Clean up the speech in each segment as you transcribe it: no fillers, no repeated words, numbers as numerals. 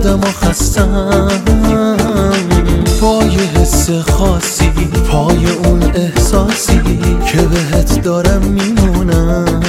خودم و خستم، با یه حس خاصی، پای اون احساسی که بهت دارم میمونم.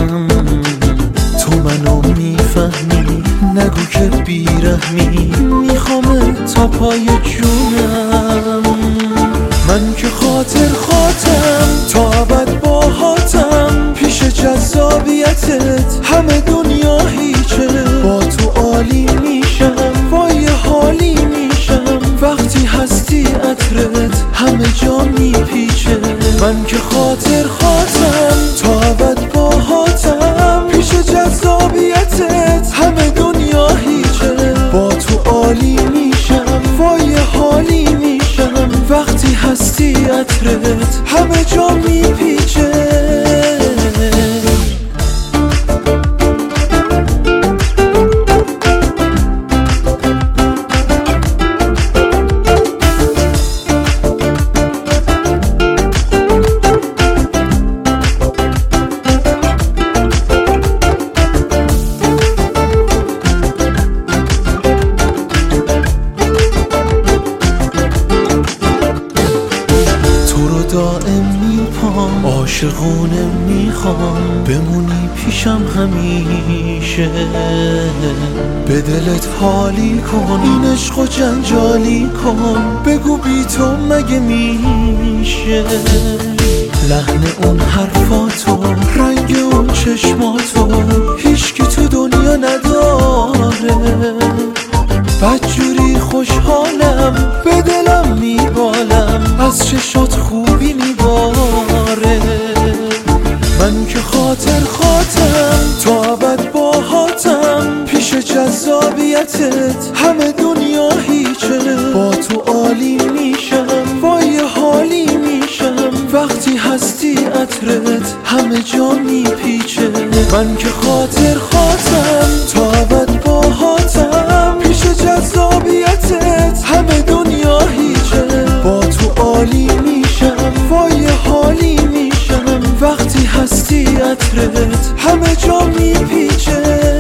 تو منو میفهمی، نگو که بیرحمی، میخوام تا پای جونم. من که خاطر خاطم، تا ابد باهاتم، پیش جذابیتت همه دنیا هیچه. با تو عالی میشم، با یه حالی میشم، وقتی هستی عطرت همه جا میپیچه. من که خاطر خاطم، تا ابد باهاتم، پیش جذابیتت همه دنیا هیچه. با تو عالی میشم، با یه حالی میشم، وقتی هستی عطرت همه جا میپیچه. دائم میپام، عاشقونه میخوام، بمونی پیشم همیشه. به دلت حالی کن، این عشقو جنجالی کن، بگو بی تو مگه میشه. لحن اون حرفاتو، رنگ اون چشماتو، هیچکی تو دنیا نداره. بدجوری خوشحالم، به دلم میبالم، از چشات خوبی میباره. من که خاطر خاطم، تا ابد باهاتم، پیش جذابیتت همه دنیا هیچه. با تو عالی میشم، با یه حالی میشم، وقتی هستی عطرت همه جا میپیچه. من که خاطر خاطم، تا ابد باهاتم، پیش جذابیتت همه دنیا هیچه. با تو عالی میشم، با یه حالی میشم، وقتی هستی عطرت همه جا میپیچه.